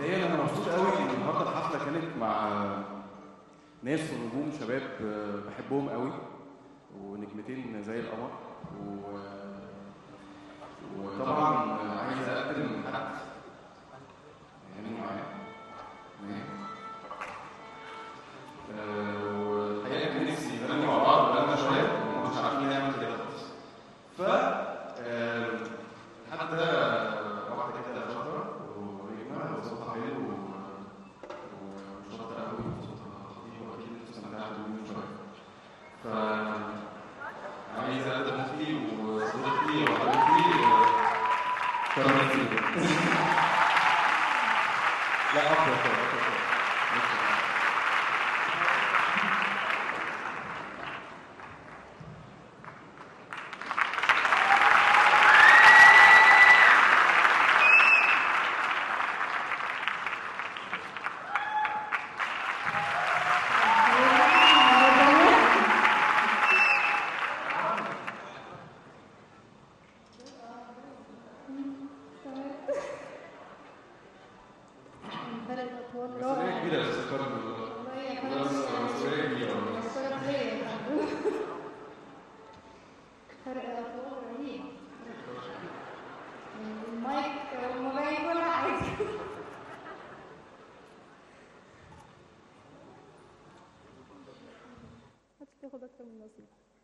الحقيقه انا مبسوط قوي ان النهارده الحفله كانت مع ناس ونجوم شباب بحبهم قوي، ونجمتين زي القمر، وطبعا عايز اقدم حد يعني معايا والحقيقه كان نفسي نغني مع بعض بقالنا شويه وما كناش عارفين نعمل كده خالص. ف حتى واحده كده شاطره ونجمه وصوتها حلو وشاطره قوي وصوتها خطير واكيد انتوا استمتعتوا بيه شويه. ف عايز اقدم اختي وصديقتي وحبيبتي كرمتي. لا أكتر. تاخد اكتر من نصيب.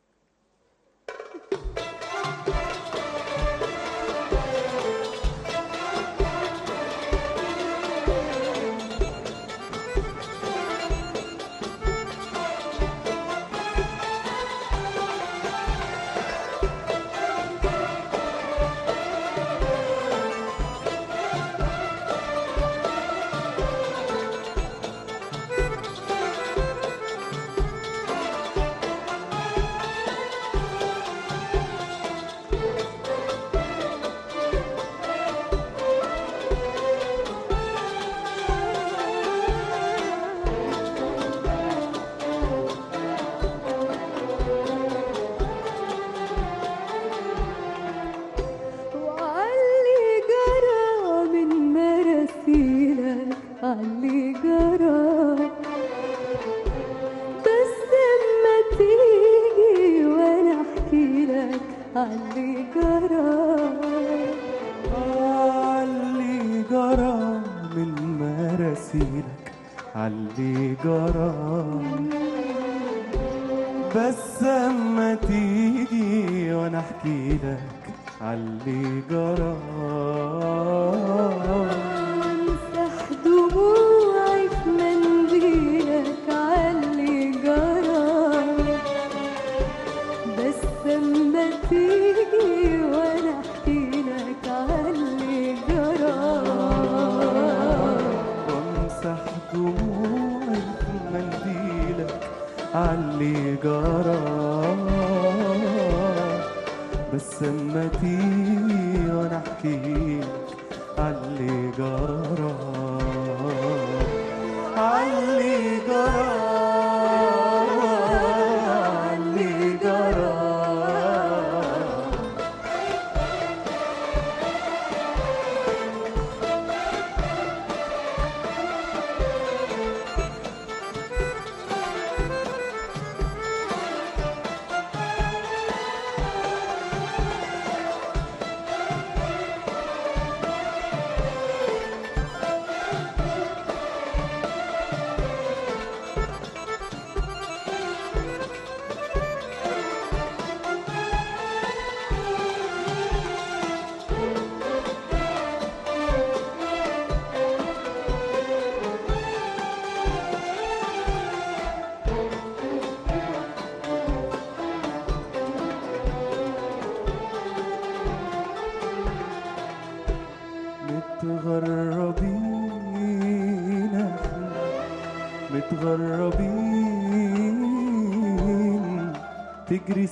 متغربين تجري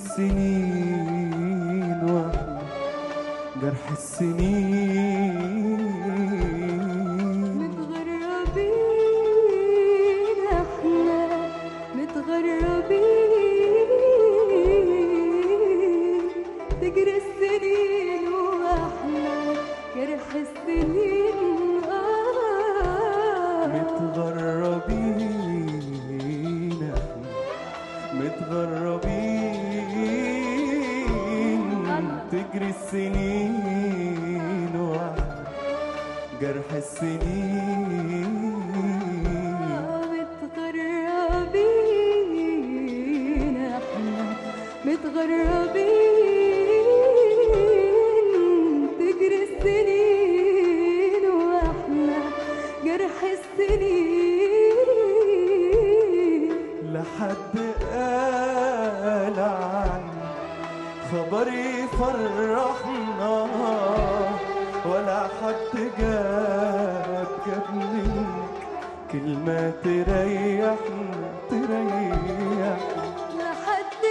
السنين واحنا جرح السنين متغربين احنا متغربين تجري السنين واحنا جرح السنين جرح السنين. متغربين احنا متغربين، تجري السنين واحنا جرح السنين. لحد قال عن خبر يفرحنا، ولا حد جاب منك كلمة تريحنا تريحنا. لحد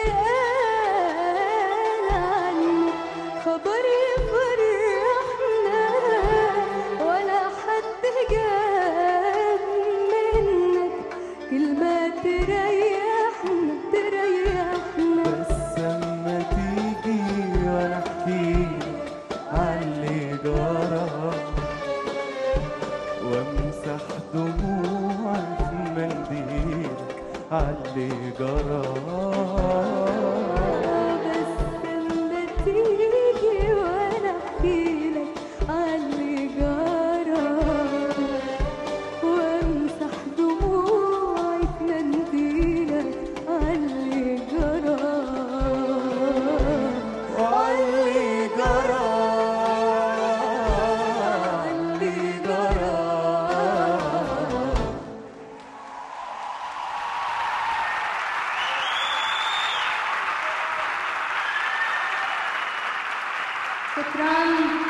قال عنك خبر يفرحنا، ولا حد جاب منك كلمة تريحنا تريحنا. بس اما تيجي وانا احكيلك عاللي جرى، وامسح دموعي في منديلك عاللي جرى.